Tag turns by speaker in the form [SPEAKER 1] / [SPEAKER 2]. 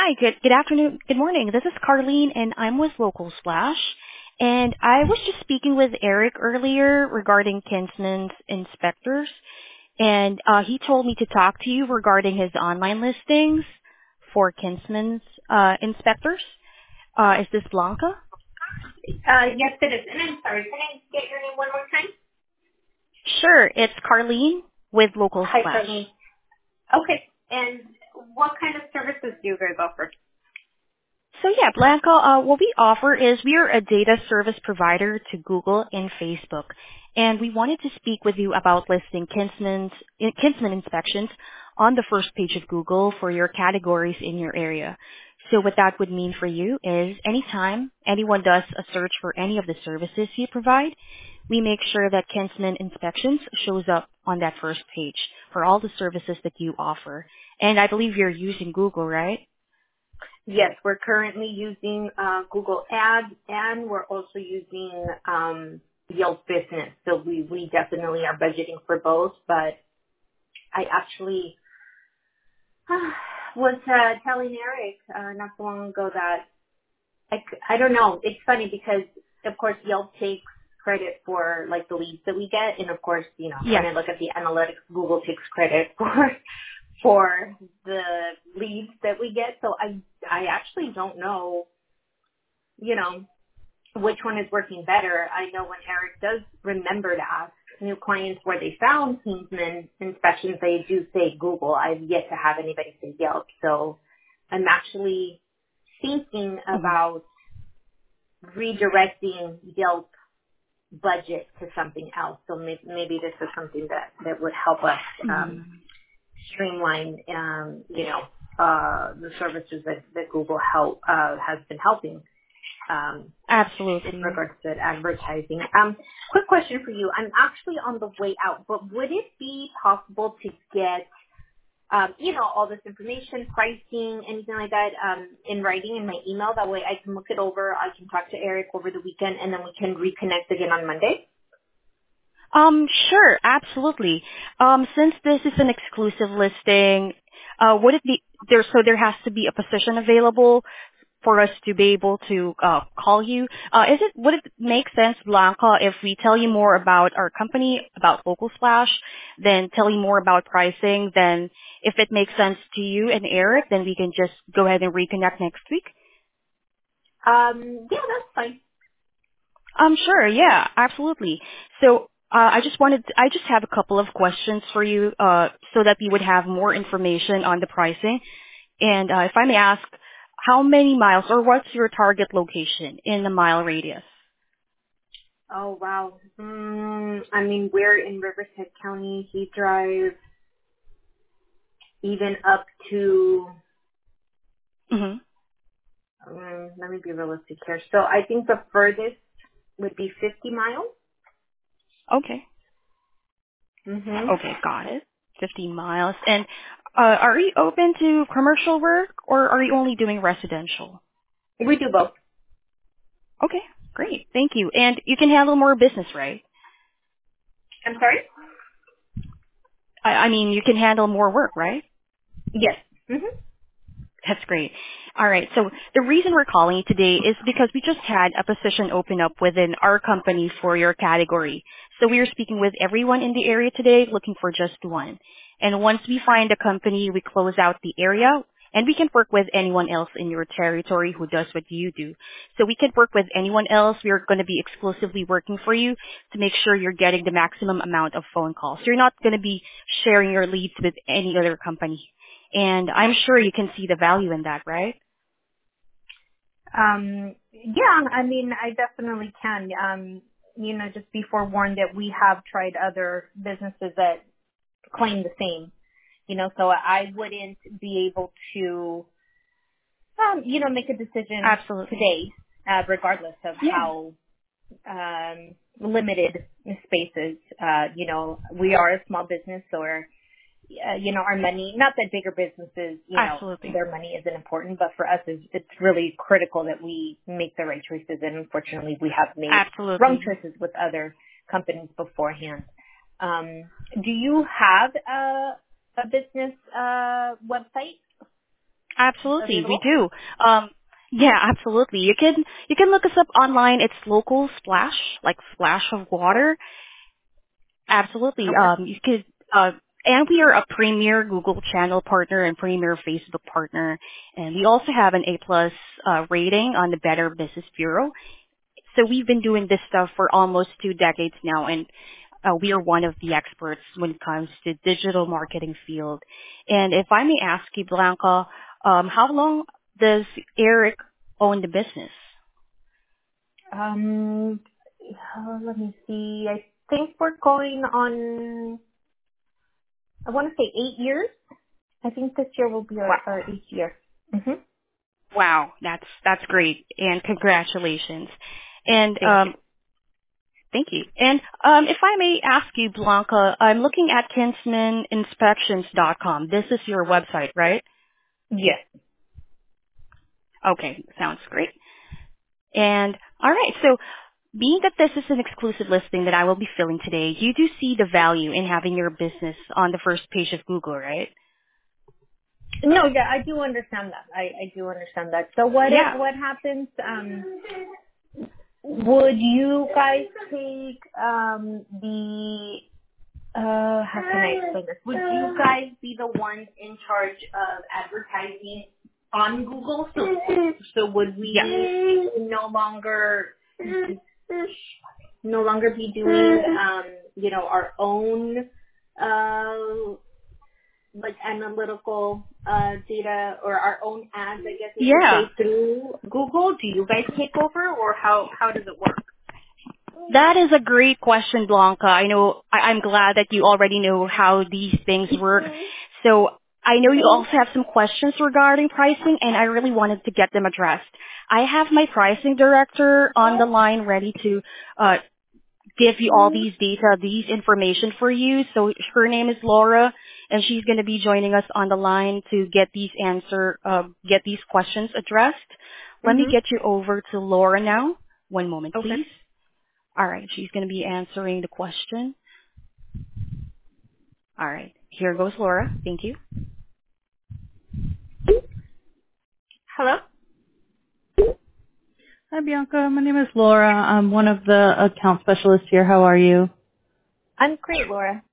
[SPEAKER 1] Hi, good afternoon. Good morning. This is Carlene, and I'm with Local Splash. And I was just speaking with Eric earlier regarding Kinsman's inspectors, and he told me to talk to you regarding his online listings for Kinsman's inspectors. Is this Blanca?
[SPEAKER 2] Yes, it is. And I'm sorry, can I get your name one more time?
[SPEAKER 1] Sure, it's Carlene with Local
[SPEAKER 2] Hi,
[SPEAKER 1] Splash.
[SPEAKER 2] Carlene. Okay, and what kind of services do you guys offer?
[SPEAKER 1] So yeah, Blanca, what we offer is we are a data service provider to Google and Facebook, and we wanted to speak with you about listing Kinsman inspections on the first page of Google for your categories in your area. So what that would mean for you is anytime anyone does a search for any of the services you provide, we make sure that Kinsman inspections shows up on that first page for all the services that you offer. And I believe you're using Google, right?
[SPEAKER 2] Yes, we're currently using Google Ads, and we're also using Yelp Business. So we definitely are budgeting for both, but I actually was telling Eric not so long ago that I don't know. It's funny because, of course, Yelp takes credit for like the leads that we get, and of course, when
[SPEAKER 1] Yes.
[SPEAKER 2] I look at the analytics, Google takes credit for the leads that we get. So I actually don't know, which one is working better. I know when Eric does remember to ask new clients where they found Kingsman inspections, they do say Google. I've yet to have anybody say Yelp. So I'm actually thinking
[SPEAKER 1] Mhm.
[SPEAKER 2] about redirecting Yelp budget to something else. So maybe this is something that would help us
[SPEAKER 1] Mhm.
[SPEAKER 2] streamline, the services that Google has been helping with
[SPEAKER 1] Absolutely.
[SPEAKER 2] regards to advertising. Quick question for you. I'm actually on the way out, but would it be possible to get all this information, pricing, anything like that, in writing in my email? That way I can look it over. I can talk to Eric over the weekend, and then we can reconnect again on Monday.
[SPEAKER 1] Sure, absolutely. Since this is an exclusive listing, would it be there? So there has to be a position available for us to be able to call you. Would it make sense, Blanca, if we tell you more about our company, about Local Splash, then tell you more about pricing? Then, if it makes sense to you and Eric, then we can just go ahead and reconnect next week.
[SPEAKER 2] Yeah, that's fine.
[SPEAKER 1] Sure. Yeah, absolutely. So, I just have a couple of questions for you, so that we would have more information on the pricing. And, if I may ask, how many miles or what's your target location in the mile radius?
[SPEAKER 2] Oh, wow. We're in Riverside County. He drives even up to,
[SPEAKER 1] Mm-hmm.
[SPEAKER 2] let me be realistic here. So I think the furthest would be 50 miles.
[SPEAKER 1] Okay.
[SPEAKER 2] Mm-hmm.
[SPEAKER 1] Okay, got it. 15 miles. And, are you open to commercial work or are you only doing residential?
[SPEAKER 2] We do both.
[SPEAKER 1] Okay, great. Thank you. And you can handle more business, right?
[SPEAKER 2] I'm sorry?
[SPEAKER 1] I mean, you can handle more work, right?
[SPEAKER 2] Yes. Mm-hmm.
[SPEAKER 1] That's great. All right. So the reason we're calling you today is because we just had a position open up within our company for your category. So we are speaking with everyone in the area today looking for just one. And once we find a company, we close out the area and we can work with anyone else in your territory who does what you do. So we can work with anyone else. We are going to be exclusively working for you to make sure you're getting the maximum amount of phone calls. You're not going to be sharing your leads with any other company. And I'm sure you can see the value in that, right?
[SPEAKER 2] Yeah, I definitely can. Just be forewarned that we have tried other businesses that claim the same, so I wouldn't be able to, make a decision
[SPEAKER 1] Absolutely.
[SPEAKER 2] today, regardless of
[SPEAKER 1] Yeah.
[SPEAKER 2] how limited space is. We are a small business, or our money, not that bigger businesses,
[SPEAKER 1] Absolutely.
[SPEAKER 2] their money isn't important, but for us, it's really critical that we make the right choices. And unfortunately, we have made wrong
[SPEAKER 1] Absolutely.
[SPEAKER 2] choices with other companies beforehand. Do you have a business website?
[SPEAKER 1] Absolutely, we
[SPEAKER 2] available?
[SPEAKER 1] do. Yeah, absolutely. You can look us up online. It's local splash, like splash of water. Absolutely.
[SPEAKER 2] Okay.
[SPEAKER 1] You could, and we are a premier Google channel partner and premier Facebook partner, and we also have an A plus rating on the Better Business Bureau. So we've been doing this stuff for almost 2 decades now, and we are one of the experts when it comes to digital marketing field. And if I may ask you, Blanca, how long does Eric own the business?
[SPEAKER 2] Let me see. I think we're going on, I want to say 8 years. I think this year will be
[SPEAKER 1] Wow.
[SPEAKER 2] our 8th year. Mm-hmm.
[SPEAKER 1] Wow, that's great, and congratulations. And
[SPEAKER 2] Thank you.
[SPEAKER 1] thank you. And if I may ask you, Blanca, I'm looking at kinsmaninspections.com. This is your website, right?
[SPEAKER 2] Yes.
[SPEAKER 1] Okay, sounds great. And all right, so being that this is an exclusive listing that I will be filling today, you do see the value in having your business on the first page of Google, right?
[SPEAKER 2] No, yeah, I do understand that. I do understand that. So what
[SPEAKER 1] Yeah.
[SPEAKER 2] what happens? Would you guys take the how can I explain this? Would you guys be the ones in charge of advertising on Google? So would we
[SPEAKER 1] Yes.
[SPEAKER 2] no longer be doing our own like analytical data or our own ads, I guess you could
[SPEAKER 1] Yeah.
[SPEAKER 2] say, through Google? Do you guys take over, or how does it work?
[SPEAKER 1] That is a great question, Blanca. I know, I'm glad that you already know how these things work. So I know you also have some questions regarding pricing, and I really wanted to get them addressed. I have my pricing director on the line ready to give you all these data, these information for you. So her name is Laura, and she's going to be joining us on the line to get get these questions addressed. Let me
[SPEAKER 2] Mm-hmm.
[SPEAKER 1] get you over to Laura now. One moment,
[SPEAKER 2] Okay.
[SPEAKER 1] please. All right, she's going to be answering the question. All right, here goes Laura. Thank you.
[SPEAKER 2] Hello?
[SPEAKER 3] Hi, Bianca. My name is Laura. I'm one of the account specialists here. How are you?
[SPEAKER 2] I'm great, Laura.